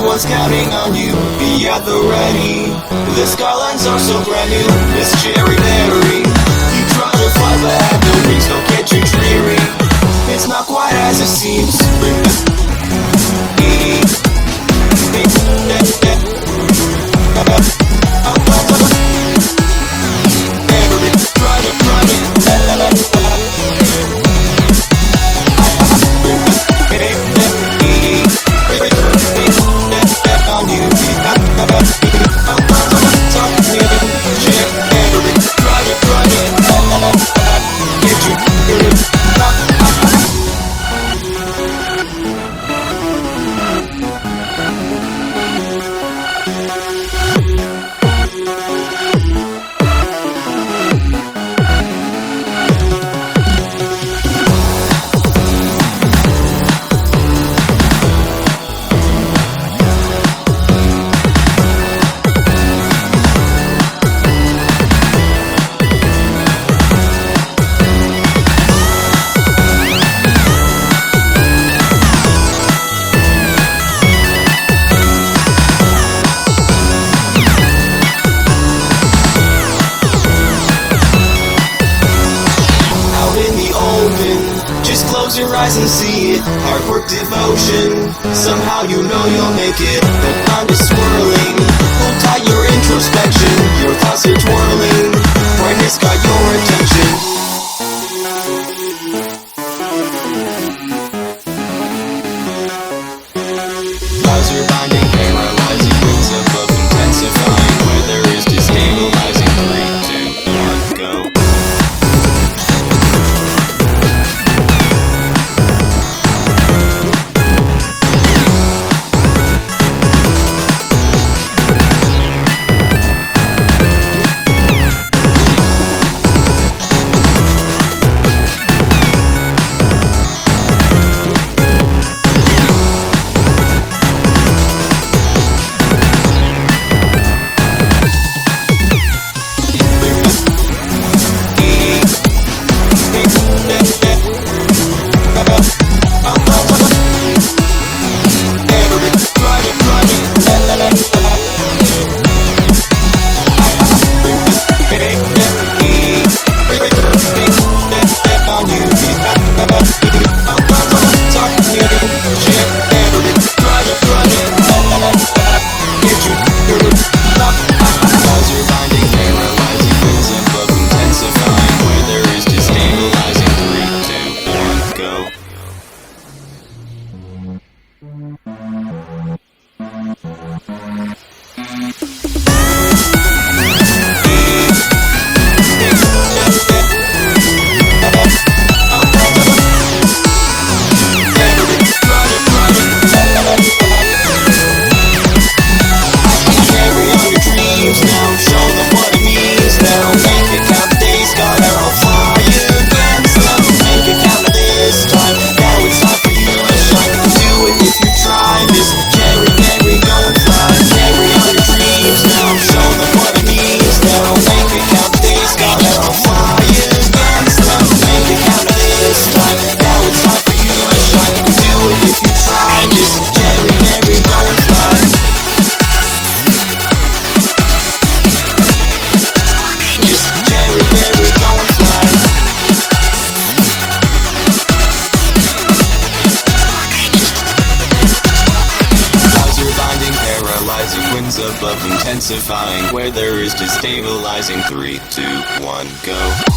everyone's counting on you. Be at the ready. The skylines are so brand new. Miss Cherry Berry, you try to fly, but the wings don't get you dreary. It's not quite as it seems. Just close your eyes and see it. Hard work, devotion. Somehow you know you'll make it. The mind is swirling. Hold tight your introspection. Your thoughts are twirling. Brightness got your attention. Laser binding, paralyzing, winds above intensifying. Weather is destabilizing. 3, 2, 1, go. Winds above intensifying, weather is destabilizing. 3, 2, 1, go.